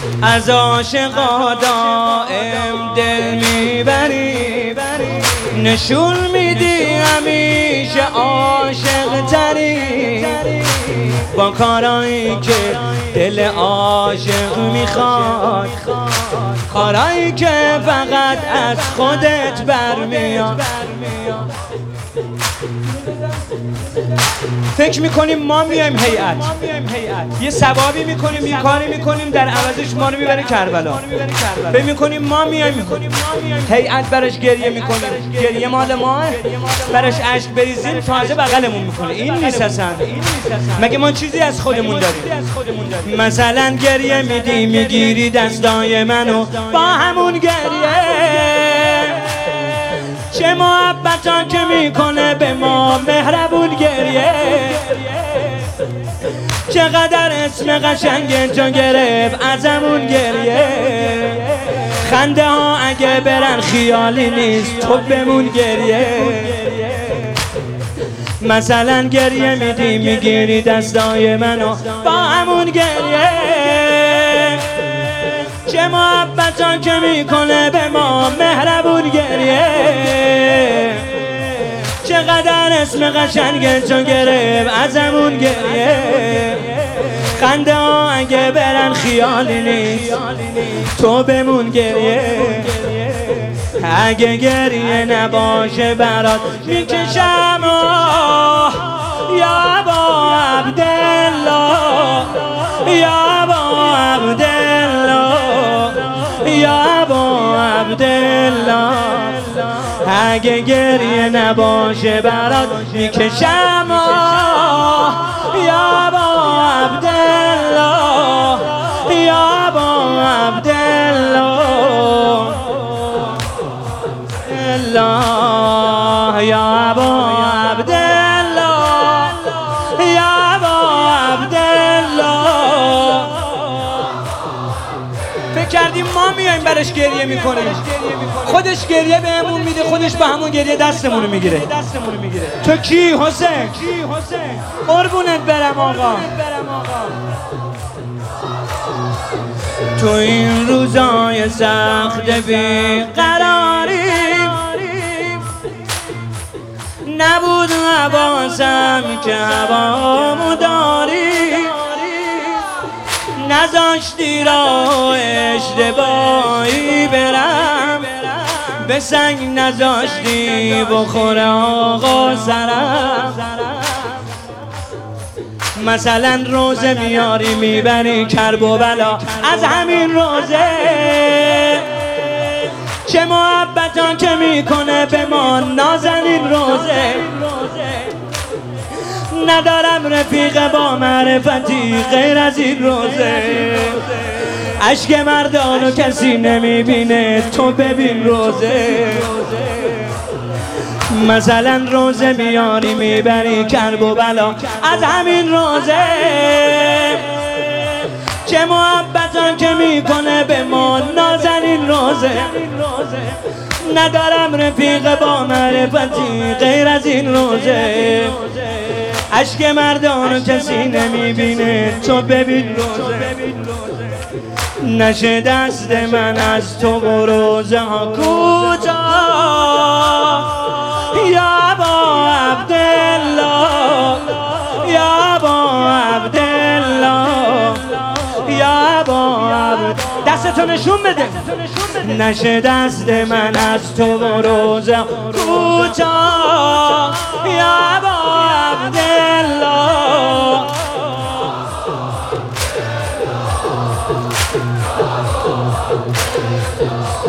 از عاشقا دائم دل میبری، نشون میدی همیشه عاشق تری، با کارایی که دل عاشق میخواد، کارایی که فقط از خودت برمیاد. فکر میکنیم ما میایم هیئت یه ثوابی میکنیم، یه کاری میکنیم، در عوضش ما رو میبره کربلا. فکر میکنیم ما میایم هیئت براش گریه میکنیم، گریه مال ما، براش اشک بریزیم تازه بغلمون میکنه. این نیست اصلا. مگه ما چیزی از خودمون داریم؟ مثلا گریه میدی میگیری دستای منو با همون گریه، چه محبتا که میکنه به ما مهربون گریه، چقدر اسم قشنگ تو گرفت ازمون گریه، خنده ها اگه برن خیالی نیست تو بمون گریه. مثلا گریه میدی میگیری دستای منو با همون گریه، چه محبتا که میکنه به ما مهربون گریه، چقدر اسم قشنگ تو گرفت ازمون گریه، خنده ها اگه برن خیالی نیست تو بمون گریه. اگه گریه نباشه برات میکشم یا با عبدالله، یا با عبدالله، یا با عبدالله. اگه گریه نباشه برات میکشم یا با عبدالله، یا با عبدالله، یا با عبدالله، یا با عبدالله. فکر کردیم ما میایم براش گریه میکنیم، خودش گریه بهمون میده، خودش به همون گریه دستمونو میگیره. تو کی حسین؟ قربونت برم آقا. تو این روزای سخت بیقراری نبود حواسم که هوامو داری، نذاشتی راه اشتباهی برم، به سنگ نذاشتی بخوره آقا سرم. مثلا روزه میاری میبری کرب و بلا از همین روزه، چه محبتا که میکنه به ما نازنین روزه. ندارم رفیق با معرفتی غیر از این روزه، اشک مردانو کسی نمیبینه تو ببین روزه. مثلا روزه میاری میبری کرب و بلا از همین روزه، چه محبتا که میکنه به ما نازنین روزه. ندارم رفیق با معرفتی غیر از این روزه، اشک مردانو کسی نمیبینه تو ببین روزه. نشه دست من از تو و روزه ها کوتاه، یا با عبدالله، یا با عبدالله، یا با عبدالله. دستتو نشون بده. نشه دست من از تو و روزه کوتاه، یا با عبدالله.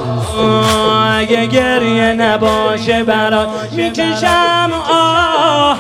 اگه گریه نباشه برات میکشم